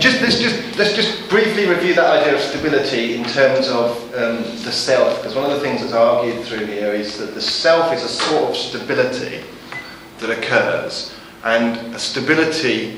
Let's just briefly review that idea of stability in terms of the self, because one of the things that's argued through here is that the self is a sort of stability that occurs, and a stability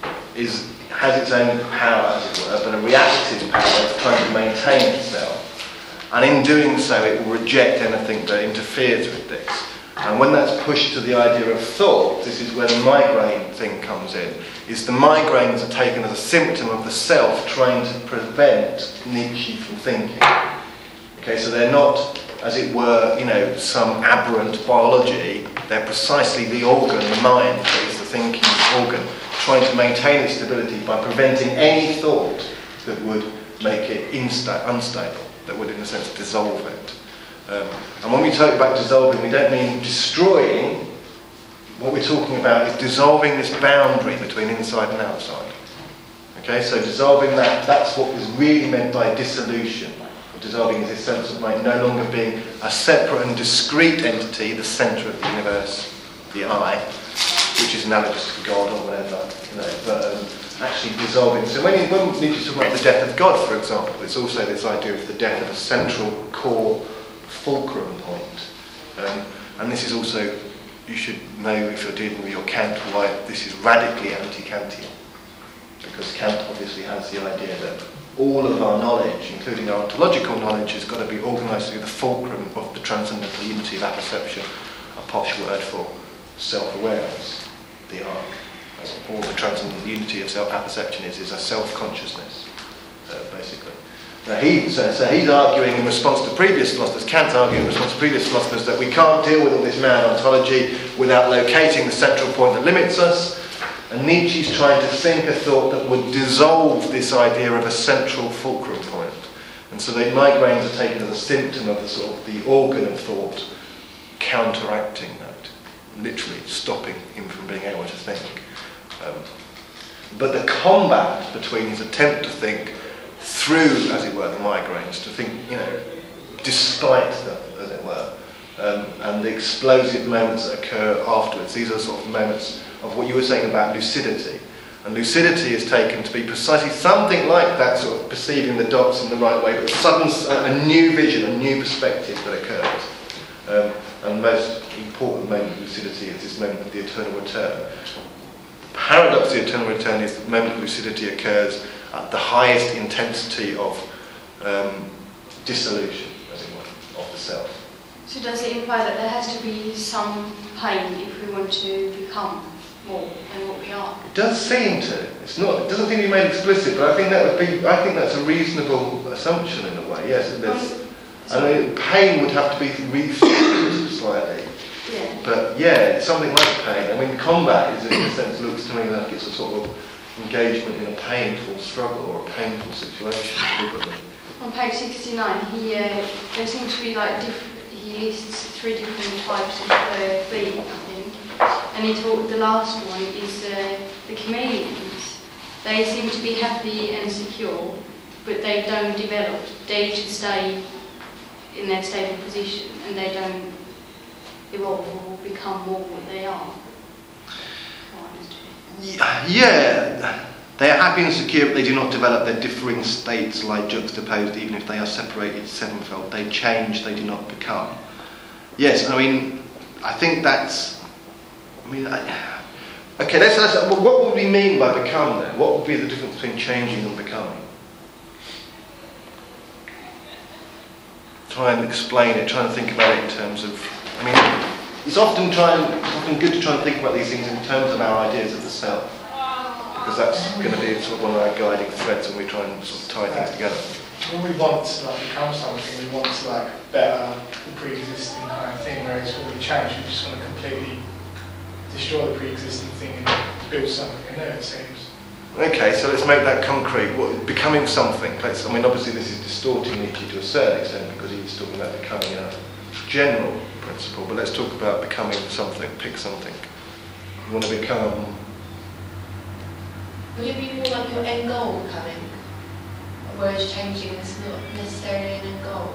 has its own power, as it were, but a reactive power of trying to maintain itself. And in doing so, it will reject anything that interferes with this. And when that's pushed to the idea of thought, this is where the migraine thing comes in. Is the migraines are taken as a symptom of the self trying to prevent Nietzsche from thinking. Okay, so they're not, as it were, some aberrant biology. They're precisely the organ, the mind, that is the thinking organ, trying to maintain its stability by preventing any thought that would make it unstable, that would, in a sense, dissolve it. And when we talk about dissolving, we don't mean destroying. What we're talking about is dissolving this boundary between inside and outside. Okay, so dissolving that's what is really meant by dissolution. Dissolving is this sense of mind no longer being a separate and discrete entity, the centre of the universe, the I, which is analogous to God or whatever, but actually dissolving. So when Nietzsche's talking about the death of God, for example, it's also this idea of the death of a central core fulcrum point. And this is also, you should know if you're dealing with your Kant, why this is radically anti-Kantian. Because Kant obviously has the idea that all of our knowledge, including our ontological knowledge, has got to be organised through the fulcrum of the transcendental unity of apperception, a posh word for self-awareness, the arc. All the transcendental unity of self-apperception is a self-consciousness, basically. Now he's arguing in response to previous philosophers, Kant's arguing in response to previous philosophers, that we can't deal with all this mad ontology without locating the central point that limits us. And Nietzsche's trying to think a thought that would dissolve this idea of a central fulcrum point. And so the migraines are taken as a symptom of the organ of thought counteracting that, literally stopping him from being able to think. But the combat between his attempt to think through, as it were, the migraines, to think, despite them, as it were, and the explosive moments that occur afterwards. These are sort of moments of what you were saying about lucidity. And lucidity is taken to be precisely something like that, sort of perceiving the dots in the right way, but sudden, a new vision, a new perspective that occurs. And the most important moment of lucidity is this moment of the eternal return. The paradox of the eternal return is the moment of lucidity occurs at the highest intensity of dissolution, as it were, of the self. So does it imply that there has to be some pain if we want to become more than what we are? It does seem to. It doesn't seem to be made explicit, but I think that's a reasonable assumption in a way. Yes, pain would have to be restructured slightly. Yeah. But yeah, something like pain. I mean, combat is, in a sense, looks to me like it's a sort of engagement in a painful struggle or a painful situation. On page 69, there seems to be he lists 3 different types of being, I think. And the last one is the chameleons. They seem to be happy and secure, but they don't develop. They just stay in their stable position, and they don't evolve or become more what they are. Yeah, they are happy and secure, but they do not develop. Their differing states lie juxtaposed, even if they are separated sevenfold. They change, they do not become. Yes, I mean, I think that's... okay, let's ask, what would we mean by become then? What would be the difference between changing and becoming? Try and explain it, try and think about it in terms of... it's often good to try and think about these things in terms of our ideas of the self, because that's going to be sort of one of our guiding threads when we try and sort of tie things together. When we want to become something, we want to better the pre-existing kind of thing, whereas when we change, we just want to completely destroy the pre-existing thing and build something new, it seems. Okay, so let's make that concrete. Becoming something. Obviously this is distorting Nietzsche to a certain extent because he's talking about becoming a general principle, but let's talk about becoming something. Pick something. You want to become... Would it be more like your end goal becoming? Whereas changing is not necessarily an end goal?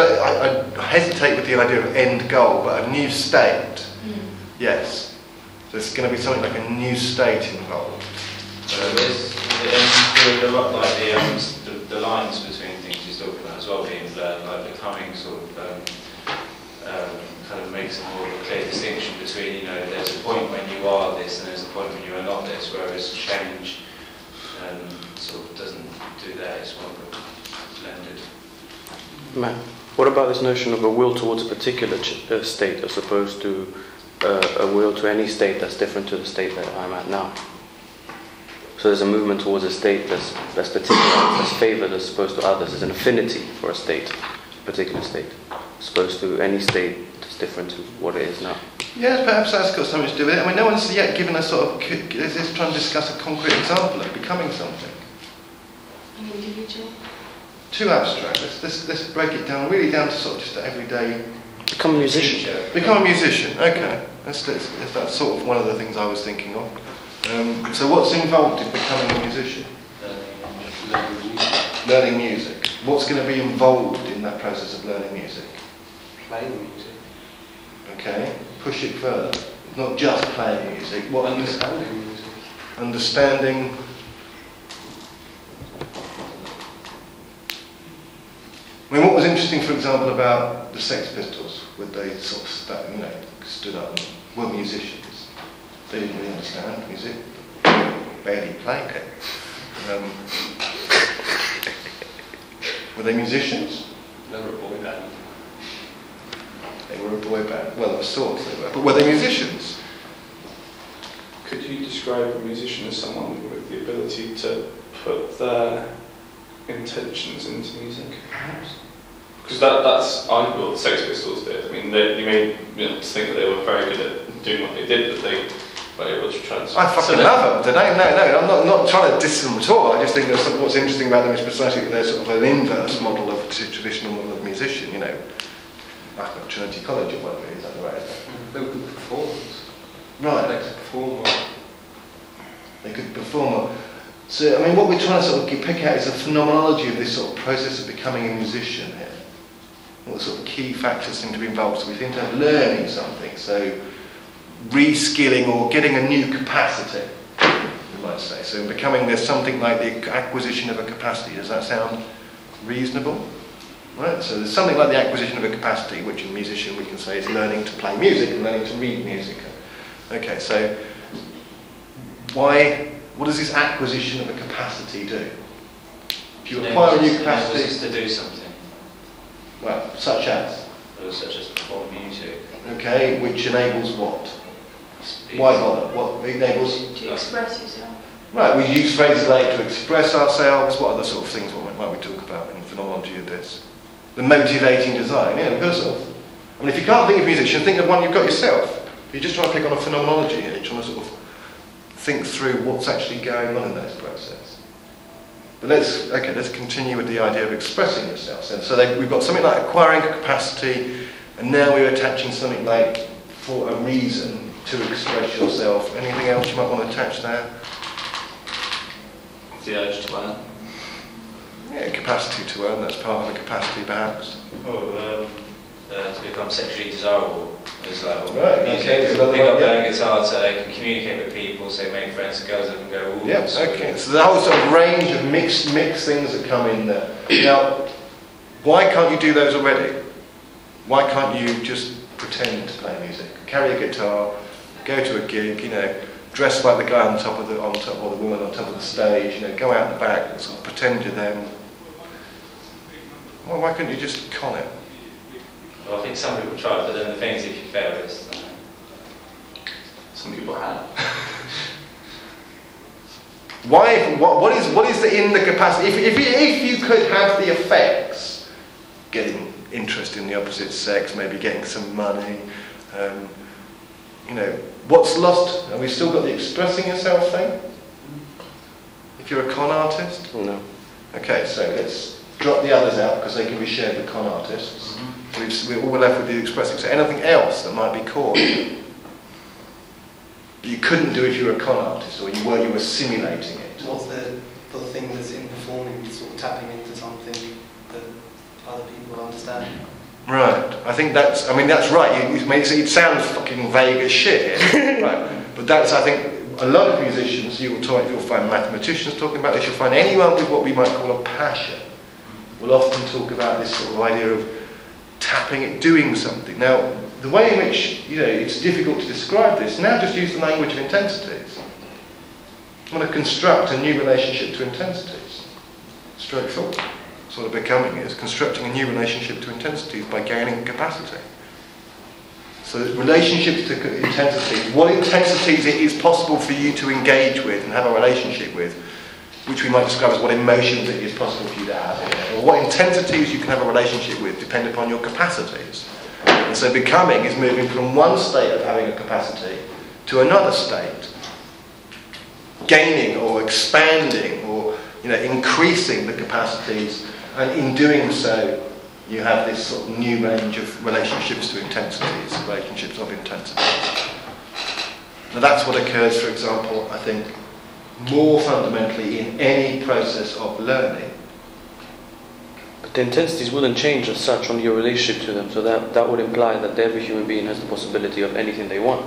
I hesitate with the idea of end goal, but a new state, yes. There's going to be something like a new state involved. The lines between things he's talking about as well being blurred, like becoming sort of kind of makes a more of a clear distinction between, you know, there's a point when you are this and there's a point when you are not this, whereas change sort of doesn't do that, it's more blended. Matt, what about this notion of a will towards a particular state as opposed to a will to any state that's different to the state that I'm at now? So there's a movement towards a state that's particular, that's favoured as opposed to others. There's an affinity for a state, a particular state, as opposed to any state that's different to what it is now. Yes, perhaps that's got something to do with it. I mean, no one's yet given a sort of, let's try and discuss a concrete example of becoming something. An individual. Too abstract. Let's break it down, really down to sort of just everyday. Become a musician. Become a musician, okay. That's sort of one of the things I was thinking of. So what's involved in becoming a musician? Learning music. Learning music. What's going to be involved in that process of learning music? Playing music. Okay, push it further. Not just playing music. What Understanding music. Understanding. I mean, what was interesting, for example, about the Sex Pistols, where they sort of stood up and were musicians. They didn't really understand music, barely played it. Were they musicians? They were a boy band. They were a boy band. Well, of sorts they were. But were they musicians? Could you describe a musician as someone with the ability to put their intentions into music, perhaps? Because that's arguably what the Sex Pistols did. I mean, you may think that they were very good at doing what they did, but they were able to transfer. I fucking love them. No, I'm not trying to diss them at all. I just think that what's interesting about them is precisely that they're sort of an inverse model of the traditional model of musician, you know. Like at Trinity College or whatever, is that right? They were good performers. Right. They could perform well. They could perform. So, I mean, what we're trying to sort of pick out is the phenomenology of this sort of process of becoming a musician here. What sort of key factors seem to be involved? So we seem to have learning something, so reskilling or getting a new capacity, we might say. So becoming, there's something like the acquisition of a capacity. Does that sound reasonable? Right, so there's something like the acquisition of a capacity, which in musician we can say is learning to play music and learning to read music. Okay, so what does this acquisition of a capacity do? If you acquire a new capacity... Enables us to do something. Well, such as? Such as perform music. Okay, which enables what? Why bother? What enables? To express yourself. Right, we use phrases like to express ourselves. What other sort of things might we talk about in the phenomenology of this? The motivating design, yeah, because of. I mean, if you can't think of musician, think of one you've got yourself. You're just trying to pick on a phenomenology here, you're trying to sort of think through what's actually going on in this process. But let's continue with the idea of expressing yourself. So we've got something like acquiring a capacity, and now we're attaching something like for a reason to express yourself. Anything else you might want to attach there? The urge to learn. Yeah, capacity to earn, that's part of a capacity perhaps. To become sexually desirable as well. Right, Music, okay, pick so up yeah. their guitar so they can communicate with people, so make friends and girls up and go, ooh. Yeah, okay. So the whole sort of range of mixed things that come in there. Now, why can't you do those already? Why can't you just pretend to play music? Carry a guitar, go to a gig, you know, dress like the guy or the woman on top of the stage, you know, go out the back and sort of pretend you're them. Well, why couldn't you just con it? Well, I think some people try, but then the thing is, if you fail, it's... Some people have. Why? What is in the capacity? If you could have the effects, getting interest in the opposite sex, maybe getting some money, you know, what's lost? Have we still got the expressing yourself thing? If you're a con artist? No. Okay, so let's drop the others out because they can be shared with con artists. We're all left with the expressing. So anything else that might be caught that you couldn't do if you were a con artist, or you were simulating it. What's the thing that's in performing, sort of tapping into something that other people understand? Right. I think that's right. It sounds fucking vague as shit. Right. But that's, I think, a lot of musicians, you'll find mathematicians talking about this, you'll find anyone with what we might call a passion will often talk about this sort of idea of tapping it, doing something. Now, the way in which, it's difficult to describe this, now just use the language of intensities. I want to construct a new relationship to intensities. Straightforward. That's what becoming is, constructing a new relationship to intensities by gaining capacity. So relationships to intensities, what intensities it is possible for you to engage with and have a relationship with, which we might describe as what emotions it is possible for you to have, or what intensities you can have a relationship with depend upon your capacities. And so becoming is moving from one state of having a capacity to another state. Gaining or expanding or increasing the capacities, and in doing so you have this sort of new range of relationships to intensities, relationships of intensities. Now that's what occurs, for example, I think, more fundamentally in any process of learning. But the intensities wouldn't change as such on your relationship to them, so that would imply that every human being has the possibility of anything they want.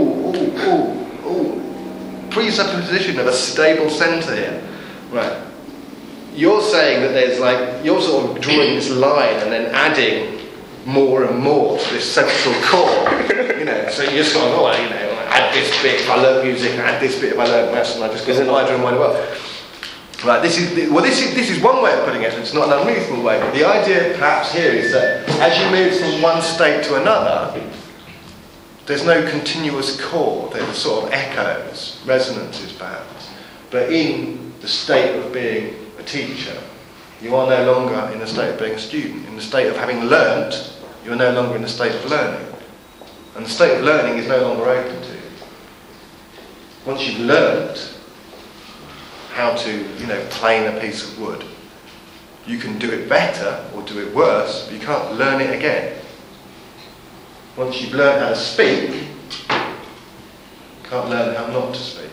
Presupposition of a stable centre here. Right. You're saying that you're sort of drawing this line and then adding more and more to this central core. So you're sort of, add this bit if I learn music, add this bit if I learn maths, and I just get wider and wider well. Right, this is one way of putting it, and it's not an unreasonable way, but the idea perhaps here is that as you move from one state to another, there's no continuous core, there's sort of echoes, resonances perhaps. But in the state of being a teacher, you are no longer in the state of being a student. In the state of having learnt, you're no longer in the state of learning. And the state of learning is no longer open to you. Once you've learnt how to, plane a piece of wood, you can do it better or do it worse, but you can't learn it again. Once you've learned how to speak, you can't learn how not to speak.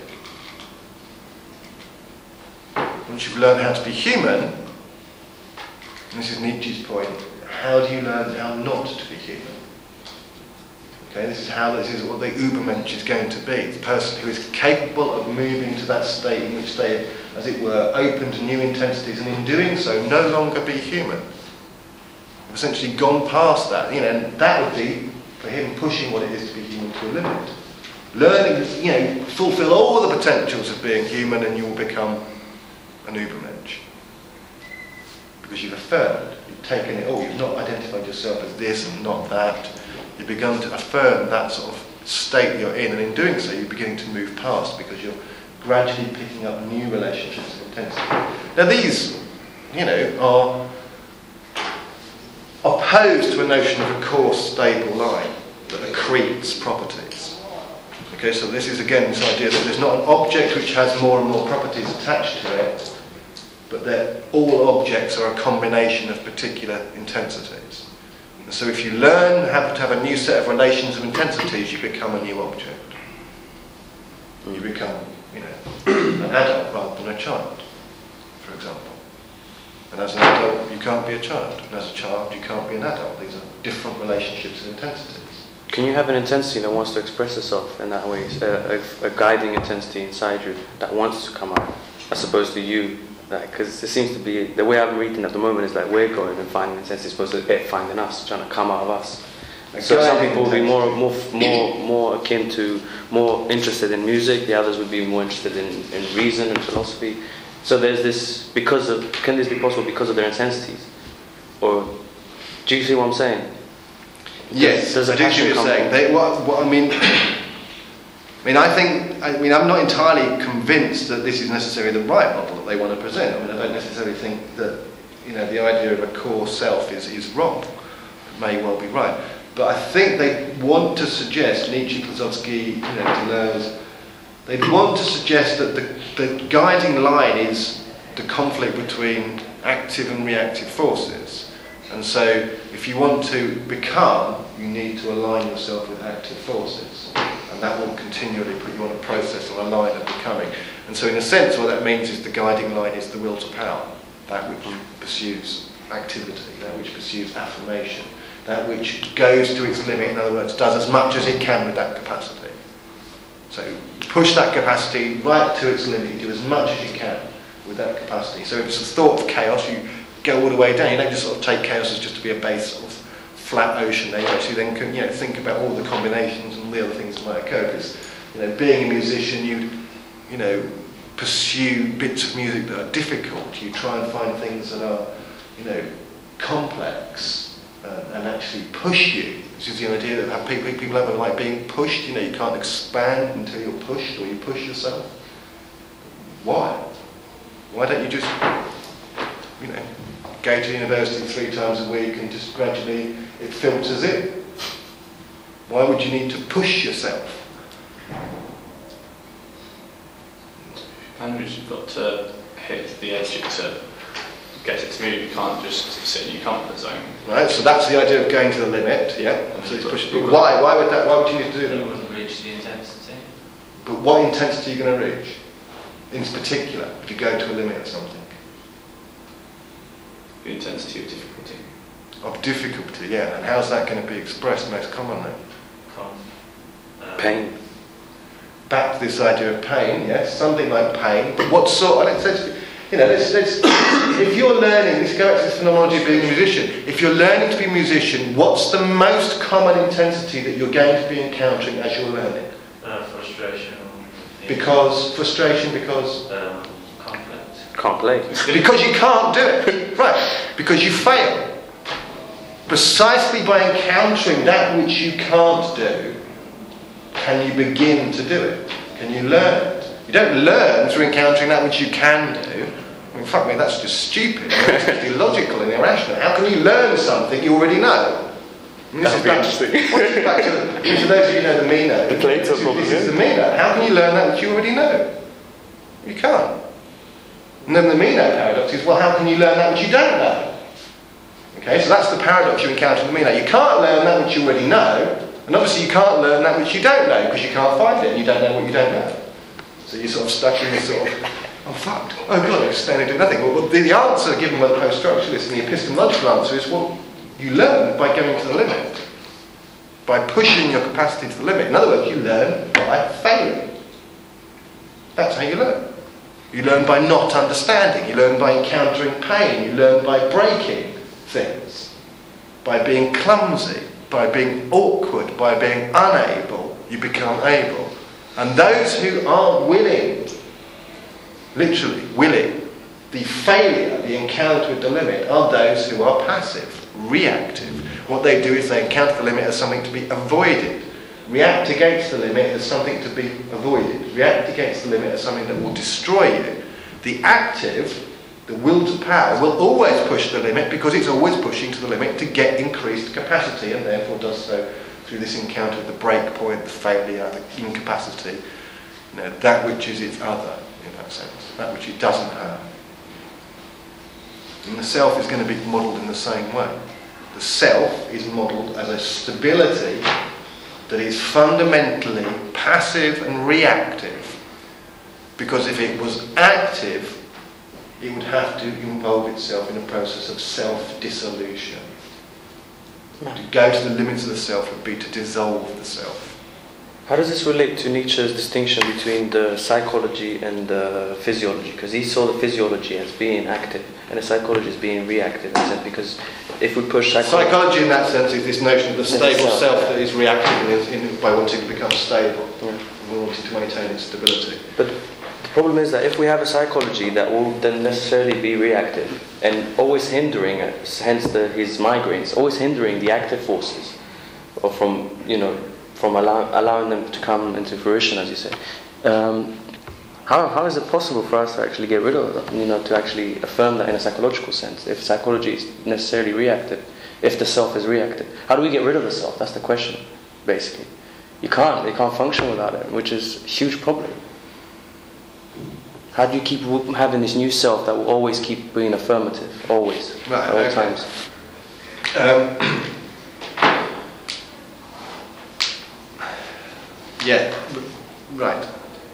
Once you've learned how to be human, and this is Nietzsche's point, how do you learn how not to be human? Okay, this is what the Übermensch is going to be, the person who is capable of moving to that state in which they, as it were, open to new intensities, and in doing so, no longer be human. They've essentially gone past that, and that would be, for him, pushing what it is to be human to a limit. Learning, fulfill all the potentials of being human, and you will become an Übermensch. Because you've affirmed, you've taken it all, you've not identified yourself as this and not that. You've begun to affirm that sort of state you're in, and in doing so you're beginning to move past because you're gradually picking up new relationships of intensity. Now these, are opposed to a notion of a core stable line that accretes properties. Okay, so this is again this idea that there's not an object which has more and more properties attached to it, but that all objects are a combination of particular intensities. And so if you learn how to have a new set of relations of intensities, you become a new object. You become, an adult rather than a child, for example. And as an adult, you can't be a child. And as a child, you can't be an adult. These are different relationships and intensities. Can you have an intensity that wants to express itself in that way? A guiding intensity inside you that wants to come out, as opposed to you? Because it seems to be, the way I'm reading at the moment is like we're going and finding intensity as opposed to it finding us, trying to come out of us. So some people will be more akin to, more interested in music, the others would be more interested in reason and philosophy. So there's this, can this be possible because of their intensities? Or, do you see what I'm saying? Yes, I do see what you're saying. I'm not entirely convinced that this is necessarily the right model that they want to present. I don't necessarily think that, the idea of a core self is wrong. It may well be right. But I think they want to suggest, Nietzsche, Klossowski, Deleuze, they want to suggest that the guiding line is the conflict between active and reactive forces. And so if you want to become, you need to align yourself with active forces. And that will continually put you on a process or a line of becoming. And so in a sense what that means is the guiding line is the will to power. That which pursues activity, that which pursues affirmation, that which goes to its limit, in other words, does as much as it can with that capacity. So push that capacity right to its limit. You do as much as you can with that capacity. So if it's a thought of chaos, you go all the way down. You don't just sort of take chaos as just to be a base sort of flat ocean. They actually then can, think about all the combinations and the other things that might occur. Because being a musician, you pursue bits of music that are difficult. You try and find things that are complex and actually push you. This is the idea that people have like being pushed. You can't expand until you're pushed, or you push yourself. Why? Why don't you just go to university 3 times a week and just gradually it filters in? Why would you need to push yourself? Language, you've got to hit the edge to get it to move. You can't just sit in your comfort zone. Right, so that's the idea of going to the limit, yeah? So it's pushing. Why would you need to do that? You wouldn't reach the intensity. But what intensity are you going to reach? In particular, if you go to a limit of something? The intensity of difficulty. Of difficulty, yeah. And how's that going to be expressed most commonly? Pain. Back to this idea of pain, yes, something like pain. But what sort? If you're learning, let's go back to this phenomenology of being a musician. If you're learning to be a musician, what's the most common intensity that you're going to be encountering as you're learning? Frustration. Because conflict. Can't play. Because you can't do it. Right. Because you fail. Precisely by encountering that which you can't do, can you begin to do it? Can you learn it? You don't learn through encountering that which you can do. I mean, fuck me, that's just stupid. That's just illogical and irrational. How can you learn something you already know? That would be interesting. Back to those of you who know the Meno. The Plato problem. This is the Meno. How can you learn that which you already know? You can't. And then the Meno paradox is, well, how can you learn that which you don't know? Okay, so that's the paradox you encounter in the Meno. You can't learn that which you already know, and obviously you can't learn that which you don't know, because you can't find it, and you don't know what you don't know. So you're sort of stuck in this sort of, oh fuck, oh god, I just stand and do nothing. Well, the answer given by the post-structuralist and the epistemological answer is, well, you learn by going to the limit, by pushing your capacity to the limit. In other words, you learn by failing. That's how you learn. You learn by not understanding. You learn by encountering pain. You learn by breaking things, by being clumsy, by being awkward, by being unable. You become able. And those who are willing, literally willing, the failure, the encounter with the limit, are those who are passive, reactive. What they do is they encounter the limit as something to be avoided. React against the limit as something to be avoided. React against the limit as something that will destroy you. The active, the will to power, will always push the limit because it's always pushing to the limit to get increased capacity, and therefore does so through this encounter of the break point, the failure, the incapacity, that which is its other, in that sense, that which it doesn't have. And the self is going to be modelled in the same way. The self is modelled as a stability that is fundamentally passive and reactive, because if it was active, it would have to involve itself in a process of self-dissolution. To go to the limits of the self would be to dissolve the self. How does this relate to Nietzsche's distinction between the psychology and the physiology? Because he saw the physiology as being active and the psychology as being reactive. He said, because if we push psychology in that sense is this notion of the stable self that is reactive by wanting to become stable, and wanting to maintain its stability. But the problem is that if we have a psychology that will then necessarily be reactive and always hindering it, hence his migraines, always hindering the active forces, or from allowing them to come into fruition, as you say. How is it possible for us to actually get rid of that, to actually affirm that in a psychological sense, if psychology is necessarily reactive, if the self is reactive? How do we get rid of the self? That's the question, basically. You can't function without it, which is a huge problem. How do you keep having this new self that will always keep being affirmative, always, right, at all times? Yeah, right.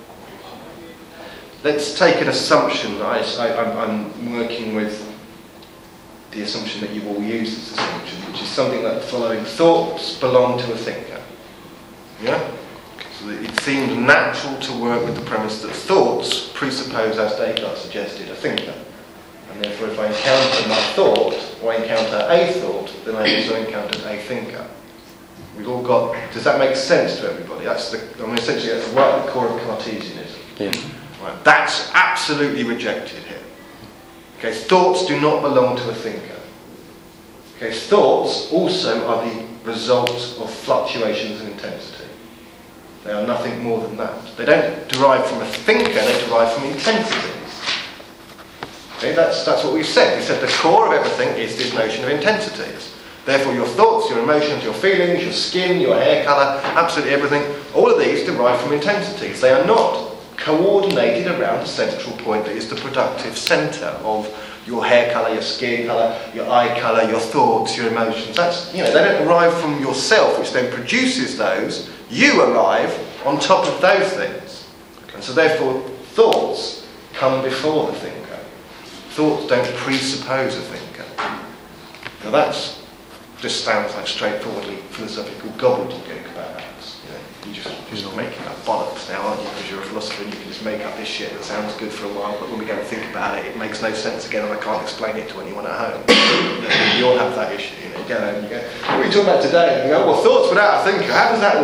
Let's take an assumption. I'm working with the assumption that you've all used this assumption, which is something like the following: thoughts belong to a thinker. Yeah? So it seems natural to work with the premise that thoughts presuppose, as Descartes suggested, a thinker. And therefore, if I encounter my thought, or I encounter a thought, then I also encountered a thinker. We've all got... Does that make sense to everybody? Essentially, that's right at the core of Cartesianism. Yeah. Right. That's absolutely rejected here. Okay, thoughts do not belong to a thinker. Okay, thoughts also are the result of fluctuations in intensity. They are nothing more than that. They don't derive from a thinker, they derive from intensities. Okay, that's what we've said. We said the core of everything is this notion of intensities. Therefore, your thoughts, your emotions, your feelings, your skin, your hair colour, absolutely everything, all of these derive from intensities. They are not coordinated around a central point that is the productive centre of your hair colour, your skin colour, your eye colour, your thoughts, your emotions. They don't arrive from yourself, which then produces those. You arrive on top of those things. And so therefore, thoughts come before the thinker. Thoughts don't presuppose a thinker. Now that just sounds like straightforwardly philosophical gobbledygook perhaps. You're just making up bollocks now, aren't you? Because you're a philosopher and you can just make up this shit that sounds good for a while, but when we go and think about it, it makes no sense again, and I can't explain it to anyone at home. You all have that issue. You go home and you go, what are you talking about today? And you go, well, thoughts without a thinker, how does that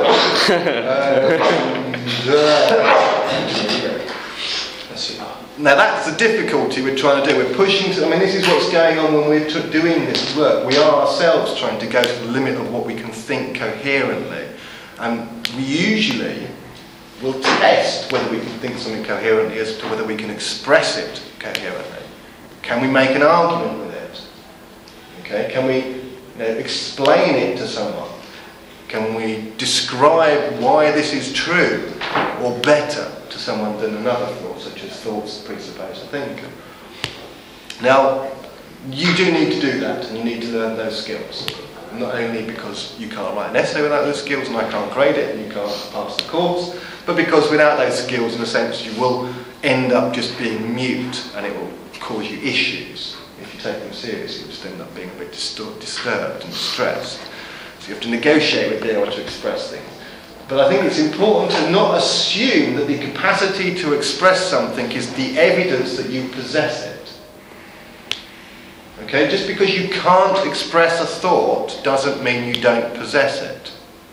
work? Now that's the difficulty we're trying to do. We're pushing to, this is what's going on when we're doing this work. We are ourselves trying to go to the limit of what we can think coherently. And we usually will test whether we can think something coherently as to whether we can express it coherently. Can we make an argument with it? Okay, can we explain it to someone? Can we describe why this is true or better to someone than another thought, such as thoughts presuppose a thinker? Now, you do need to do that, and you need to learn those skills. Not only because you can't write an essay without those skills, and I can't grade it, and you can't pass the course, but because without those skills, in a sense, you will end up just being mute, and it will cause you issues. If you take them seriously, you'll just end up being a bit disturbed and stressed. So you have to negotiate with being able to express things. But I think it's important to not assume that the capacity to express something is the evidence that you possess it. Okay, just because you can't express a thought doesn't mean you don't possess it.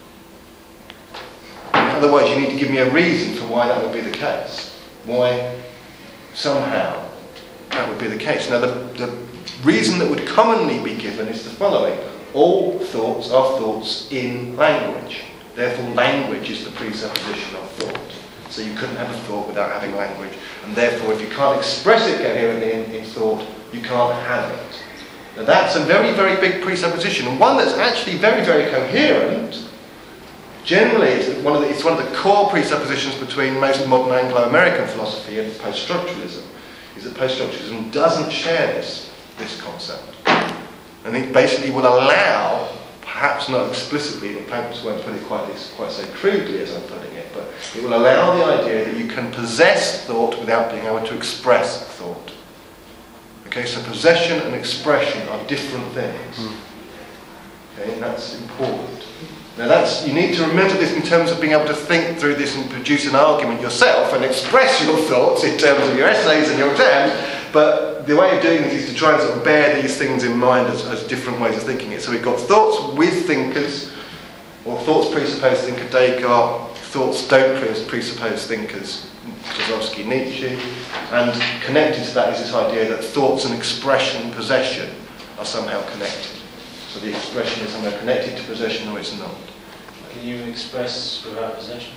Otherwise, you need to give me a reason for why that would be the case. Why, somehow, that would be the case. Now, the reason that would commonly be given is the following. All thoughts are thoughts in language. Therefore, language is the presupposition of thought. So you couldn't have a thought without having language. And therefore, if you can't express it coherently in thought, you can't have it. Now that's a very, very big presupposition, and one that's actually very, very coherent. Generally, it's one of the core presuppositions between most modern Anglo-American philosophy and post-structuralism, is that post-structuralism doesn't share this concept. And it basically will allow, perhaps not explicitly, the Pampers won't put it quite so crudely as I'm putting it, but it will allow the idea that you can possess thought without being able to express thought. Okay, so possession and expression are different things. Okay, and that's important. Now you need to remember this in terms of being able to think through this and produce an argument yourself and express your thoughts in terms of your essays and your exams, but the way of doing this is to try and sort of bear these things in mind as different ways of thinking it. So we've got thoughts with thinkers, or thoughts presuppose thinker Descartes, thoughts don't presuppose thinkers Tchaikovsky, Nietzsche, and connected to that is this idea that thoughts and expression and possession are somehow connected. So the expression is somehow connected to possession, or it's not. Can you express without possession?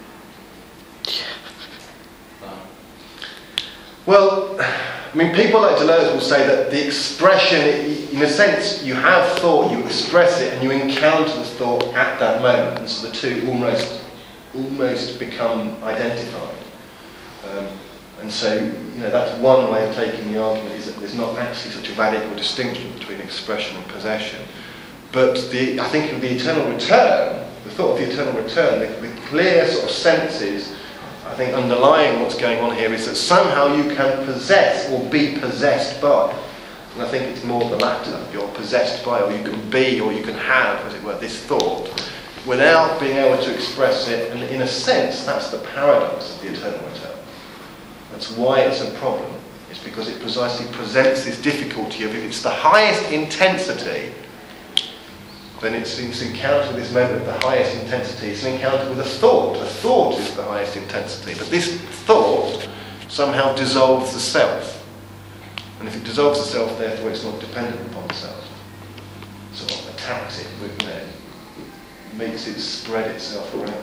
Well, people like Deleuze will say that the expression, in a sense, you have thought, you express it, and you encounter the thought at that moment, and so the two almost become identified. And so, that's one way of taking the argument, is that there's not actually such a radical distinction between expression and possession. But I think of the eternal return, the thought of the eternal return, the clear sort of senses, I think underlying what's going on here is that somehow you can possess or be possessed by. And I think it's more the latter. You're possessed by, or you can be, or you can have, as it were, this thought. without being able to express it, and in a sense, that's the paradox of the eternal return. That's why it's a problem. It's because it precisely presents this difficulty of if it's the highest intensity, then it's encounter with this moment of the highest intensity. It's an encounter with a thought. A thought is the highest intensity. But this thought somehow dissolves the self. And if it dissolves the self, therefore it's not dependent upon the self. Sort of attacks it with, makes it spread itself around.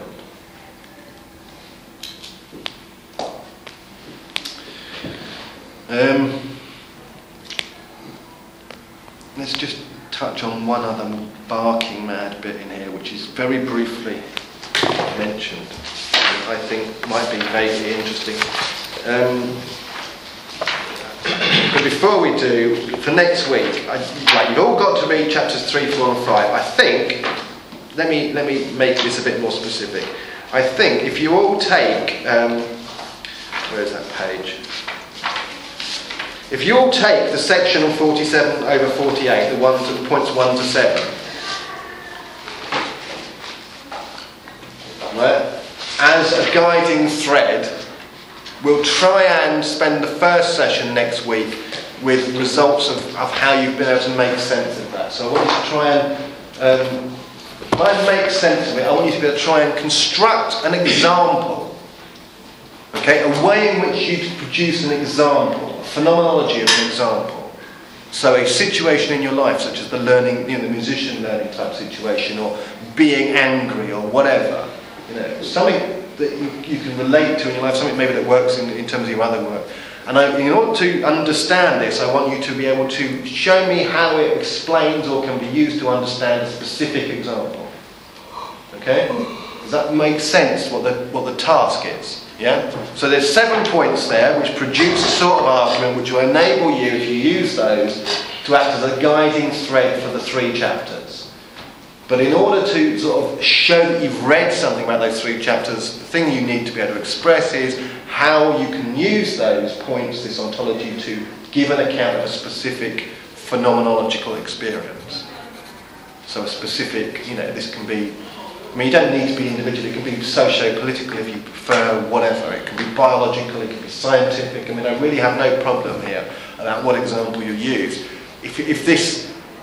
Let's just touch on one other barking mad bit in here, which is very briefly mentioned, and I think might be vaguely interesting. But before we do, for next week, you've all got to read chapters 3, 4 and 5. I think, let me make this a bit more specific. I think if you all take, where's that page? If you all take the section on 47 over 48, the points 1 to 7, right, as a guiding thread, we'll try and spend the first session next week with results of how you've been able to make sense of that. So I want you to try and make sense of it. I want you to be able to try and construct an example, okay, a way in which you produce an example, a phenomenology of an example. So a situation in your life, such as the learning, the musician learning type situation, or being angry, or whatever, something that you can relate to in your life, something maybe that works in terms of your other work. And in order to understand this, I want you to be able to show me how it explains or can be used to understand a specific example. Okay? Does that make sense, what the task is? Yeah? So there's 7 points there which produce a sort of argument which will enable you, if you use those, to act as a guiding thread for the 3 chapters. But in order to sort of show that you've read something about those 3 chapters, the thing you need to be able to express is how you can use those points, this ontology, to give an account of a specific phenomenological experience. So a specific, this can be, you don't need to be individual, it can be socio-political if you prefer, whatever. It can be biological, it can be scientific. I really have no problem here about what example you use. If this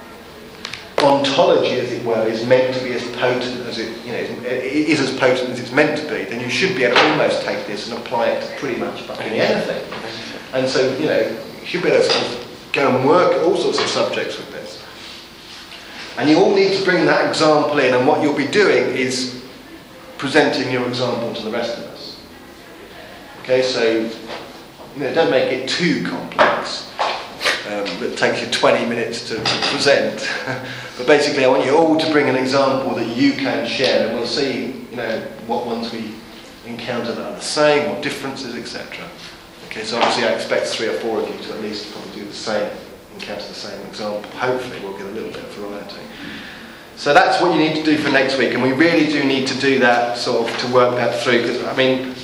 ontology, as it were, is meant to be as potent as it is as potent as it's meant to be, then you should be able to almost take this and apply it to pretty much fucking anything. And so, you should be able to sort of go and work at all sorts of subjects with this. And you all need to bring that example in, and what you'll be doing is presenting your example to the rest of us. Okay, so don't make it too complex. That takes you 20 minutes to present. But basically I want you all to bring an example that you can share, and we'll see what ones we encounter that are the same, what differences, etc. Okay, so obviously I expect 3 or 4 of you to at least probably do the same, encounter the same example. Hopefully we'll get a little bit of variety. So that's what you need to do for next week, and we really do need to do that sort of to work that through, because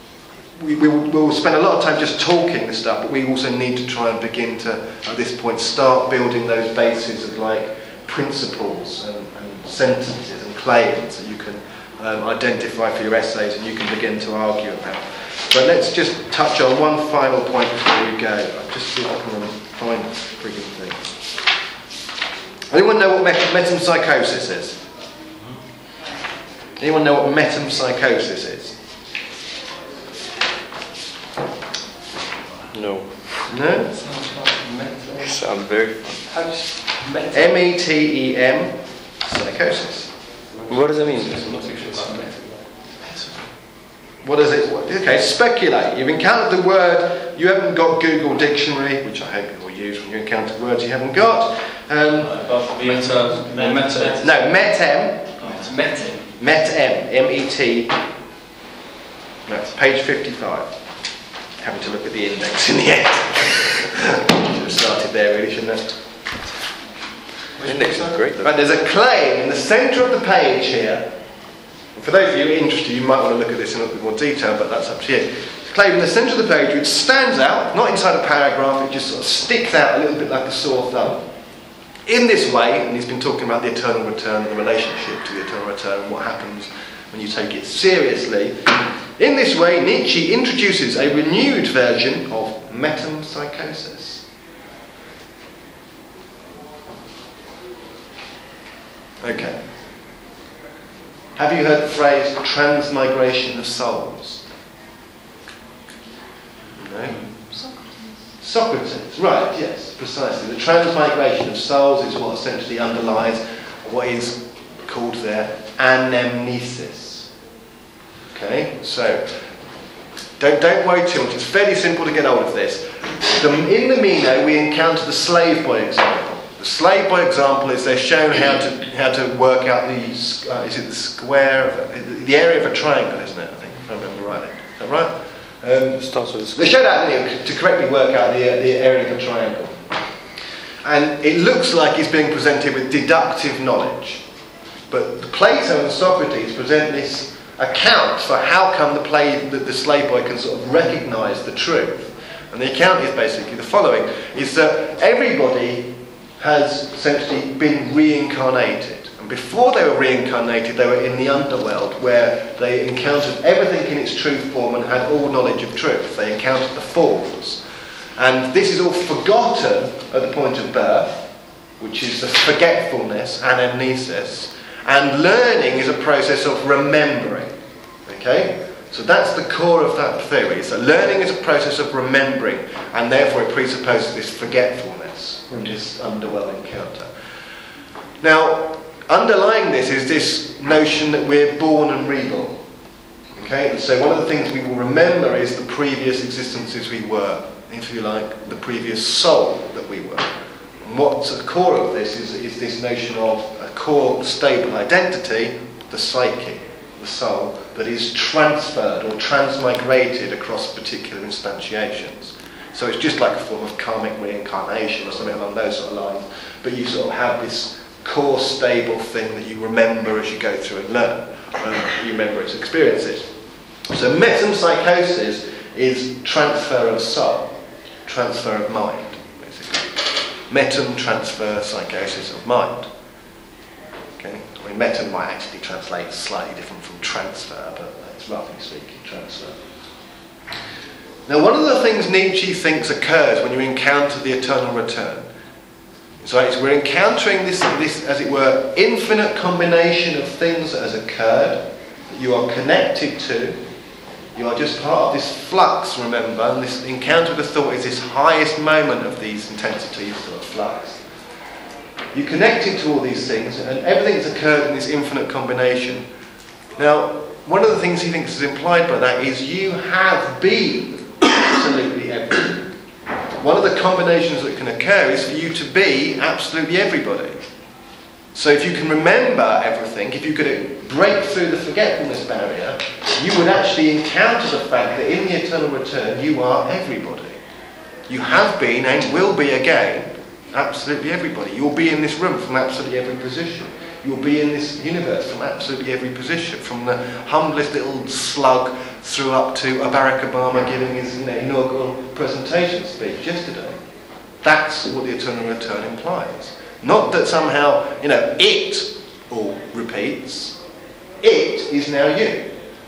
we'll spend a lot of time just talking this stuff, but we also need to try and begin to, at this point, start building those bases of principles and sentences and claims that you can identify for your essays and you can begin to argue about. But let's just touch on one final point before we go. I'll just see if I can find this frigging thing. Anyone know what metempsychosis is? Anyone know what metempsychosis is? No. No? Sounds very fun. METEM, psychosis. What does it mean? What is it? Okay, speculate. You've encountered the word, you haven't got Google Dictionary, which I hope you will use when you encounter words you haven't got. Meta. No, metem. Metem. Metem, M-E-T. That's page 55. Having to look at the index in the end. Should have started there really, shouldn't I? The index is great though. Right, there's a claim in the centre of the page here. For those of you interested, you might want to look at this in a little bit more detail, but that's up to you. There's a claim in the centre of the page which stands out, not inside a paragraph, it just sort of sticks out a little bit like a sore thumb. In this way, and he's been talking about the eternal return and the relationship to the eternal return and what happens when you take it seriously, in this way Nietzsche introduces a renewed version of metempsychosis. Okay. Have you heard the phrase transmigration of souls? No? Socrates, right, yes, precisely. The transmigration of souls is what essentially underlies what is called there anamnesis. Okay, so don't worry too much, it's fairly simple to get hold of this. In the Meno we encounter the slave boy example. The slave boy example is they're shown how to work out the, is it the square, the area of a triangle, isn't it, I think, if I remember rightly. Is that right? Starts with They showed how to correctly work out the area of a triangle. And it looks like he's being presented with deductive knowledge. But Plato and Socrates present this account for how come the slave boy can sort of recognise the truth. And the account is basically the following, is that everybody has essentially been reincarnated. And before they were reincarnated, they were in the underworld, where they encountered everything in its true form and had all knowledge of truth. They encountered the forms. And this is all forgotten at the point of birth, which is the forgetfulness, anamnesis. And learning is a process of remembering. Okay? So that's the core of that theory. So learning is a process of remembering, and therefore it presupposes this forgetfulness from this underworld encounter. Now, underlying this is this notion that we're born and reborn. Okay? And so one of the things we will remember is the previous existences we were, if you like, the previous soul that we were. And what's at the core of this is this notion of a core stable identity, the psyche, the soul, that is transferred or transmigrated across particular instantiations. So it's just like a form of karmic reincarnation or something along those sort of lines, but you sort of have this core stable thing that you remember as you go through and learn. You remember its experiences. So metempsychosis is transfer of soul, transfer of mind, basically. Metem, transfer, psychosis of mind. Okay? I mean, metem might actually translate slightly different from transfer, but that's roughly speaking transfer. Now, one of the things Nietzsche thinks occurs when you encounter the eternal return, so we're encountering this, as it were, infinite combination of things that has occurred, that you are connected to. You are just part of this flux, remember, and this encounter with thought is this highest moment of these intensities of flux. You're connected to all these things, and everything that's occurred in this infinite combination. Now, one of the things he thinks is implied by that is you have been absolutely everything. One of the combinations that can occur is for you to be absolutely everybody. So if you can remember everything, if you could break through the forgetfulness barrier, you would actually encounter the fact that in the eternal return you are everybody. You have been and will be again absolutely everybody. You'll be in this room from absolutely every position. You'll be in this universe from absolutely every position, from the humblest little slug through up to a Barack Obama giving his inaugural presentation speech yesterday. That's what the eternal return implies. Not that somehow, it all repeats. It is now you.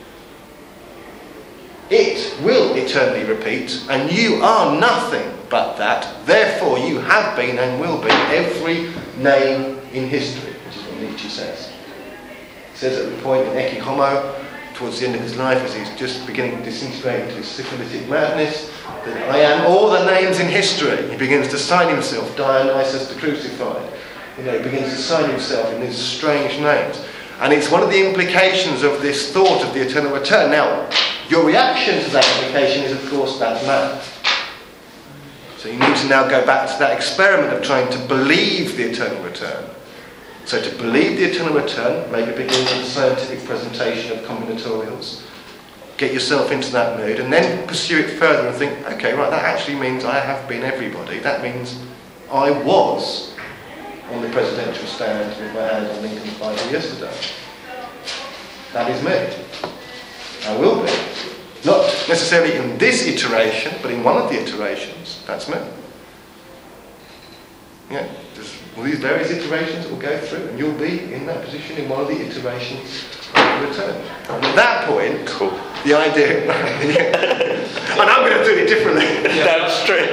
It will eternally repeat, and you are nothing but that. Therefore, you have been and will be every name in history, which is what Nietzsche says. He says at the point in Ecce Homo, towards the end of his life, as he's just beginning to disintegrate into his syphilitic madness, that I am all the names in history. He begins to sign himself Dionysus the Crucified. He begins to sign himself in these strange names. And it's one of the implications of this thought of the eternal return. Now, your reaction to that implication is, of course, that's mad. So you need to now go back to that experiment of trying to believe the eternal return. So to believe the eternal return, maybe begin with a scientific presentation of combinatorials. Get yourself into that mood and then pursue it further and think, okay, right, that actually means I have been everybody. That means I was on the presidential stand with my hand on Lincoln's Bible yesterday. That is me. I will be. Not necessarily in this iteration, but in one of the iterations. That's me. Yeah, there's all these various iterations that will go through, and you'll be in that position in one of the iterations of the return. And at that point, Cool. the idea, and I'm going to do it differently. Damn straight.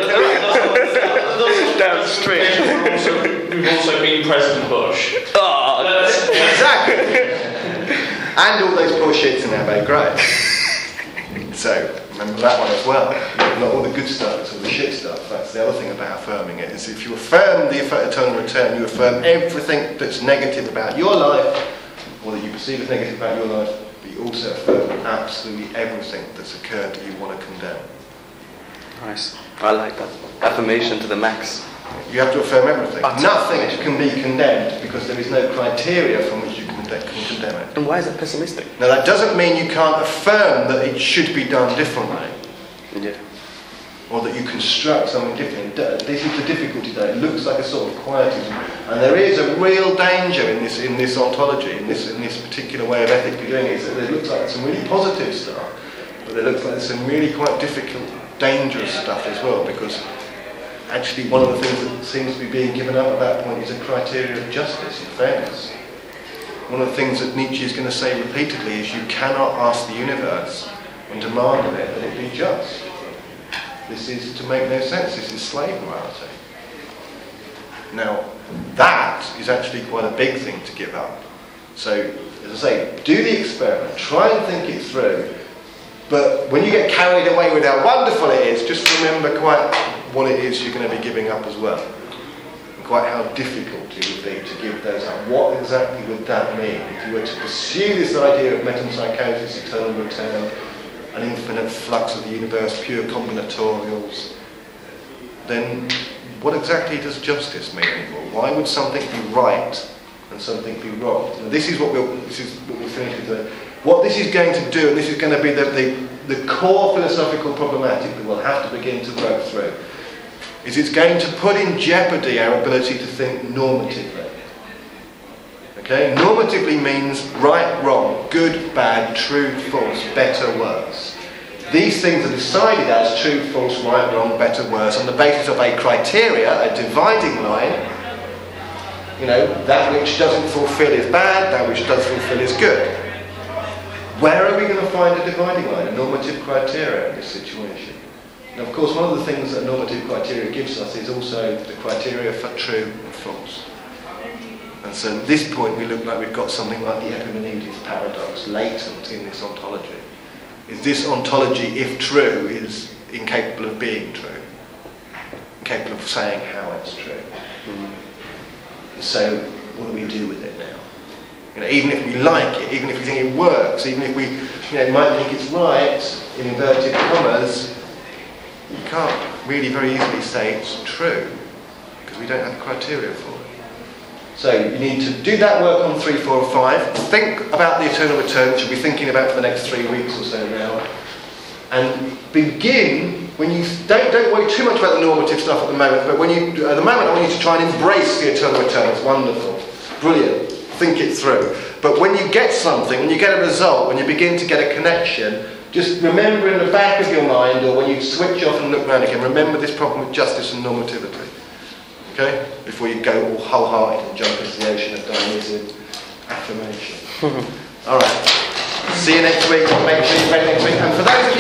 Damn straight. We've also been President Bush. Oh, Exactly. And all those poor shits in there, very great. So remember that one as well. Not all the good stuff, it's all the shit stuff. That's the other thing about affirming it. Is if you affirm the eternal return, you affirm everything that's negative about your life, or that you perceive as negative about your life, but you also affirm absolutely everything that's occurred that you want to condemn. nice. I like that. Affirmation to the max. You have to affirm everything. Utter Nothing affirmation. can be condemned because there is no criteria from which you can condemn it. And why is that pessimistic? Now that doesn't mean you can't affirm that it should be done differently, Yeah. or that you construct something different. This is the difficulty though. It looks like a sort of quietism, and there is a real danger in this ontology, in this particular way of ethically doing it. That it looks like some really positive stuff, but it looks like there's some really quite difficult, dangerous stuff as well, because actually one of the things that seems to be being given up at that point is a criteria of justice and fairness. One of the things that Nietzsche is going to say repeatedly is you cannot ask the universe and demand of it that it be just. This is to make no sense. This is slave morality. Now, that is actually quite a big thing to give up. So, as I say, do the experiment, try and think it through, but when you get carried away with how wonderful it is, just remember quite what it is you're going to be giving up as well. And quite how difficult it would be to give those up. What exactly would that mean? If you were to pursue this idea of metempsychosis, eternal return, an infinite flux of the universe, pure combinatorials, then what exactly does justice mean anymore? Why would something be right and something be wrong? Now, this is what we'll finish with today. What this is going to do, and this is going to be the core philosophical problematic that we'll have to begin to work through, is it's going to put in jeopardy our ability to think normatively. Okay? Normatively means right, wrong, good, bad, true, false, better, worse. These things are decided as true, false, right, wrong, better, worse on the basis of a criteria, a dividing line. You know, that which doesn't fulfill is bad, that which does fulfill is good. Where are we going to find a dividing line, a normative criteria in this situation? Now, of course, one of the things that a normative criteria gives us is also the criteria for true and false. And so at this point we look like we've got something like the Epimenides paradox latent in this ontology. Is this ontology, if true, is incapable of being true? Incapable of saying how it's true. So what do we do with it now? You know, even if we like it, even if we think it works, even if we might think it's right, in inverted commas, you can't really very easily say it's true because we don't have criteria for it. So you need to do that work on 3, 4, 5. Think about the eternal return, which you'll be thinking about for the next 3 weeks or so now. And begin, when you don't worry too much about the normative stuff at the moment, but at the moment I want you to try and embrace the eternal return. It's wonderful. Brilliant. Think it through. But when you get something, when you get a result, when you begin to get a connection, just remember in the back of your mind, or when you switch off and look around again, remember this problem with justice and normativity. Okay? Before you go all wholehearted and jump into the ocean of Dionysian affirmation. Alright. See you next week. Make sure you're ready next week. And for those of you